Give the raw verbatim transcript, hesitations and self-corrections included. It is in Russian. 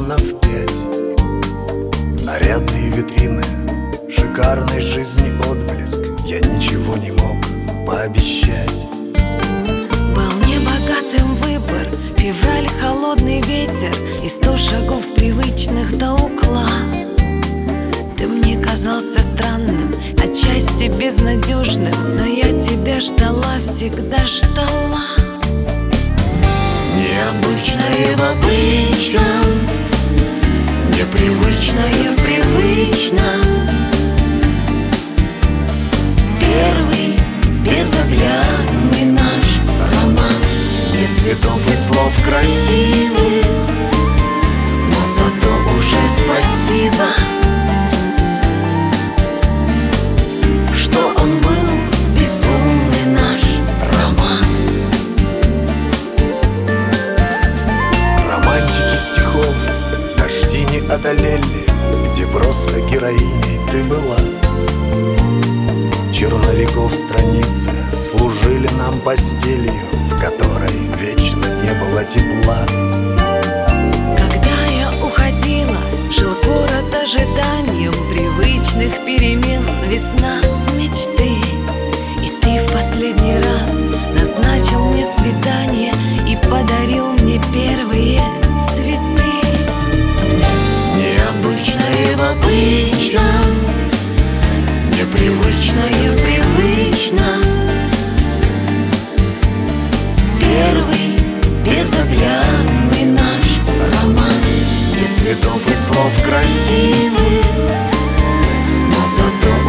ровно в пять. Нарядные витрины, шикарной жизни отблеск. Я ничего не мог пообещать. Был небогатым выбор, февраль, холодный ветер и сто шагов привычных до угла. Ты мне казался странным, отчасти безнадежным, но я тебя ждала, всегда ждала. Необычное в обычном, непривычное в привычном. Первый безоглядный наш роман. Нет цветов и слов красивых, но зато уже спасибо, что он был безумный наш роман. Романтики стихов дожди не одолели, где просто героиней ты была. Черновиков страницы служили нам постелью, в которой вечно не было тепла. Когда я уходила, жил город ожиданием привычных перемен. Весна мечты, и ты в последний раз назначил мне свидание и подарил мне первые цветы. Необычное в обычном, непривычное в привычном. Первый безоглядный наш роман. Нет цветов и слов красивых, но зато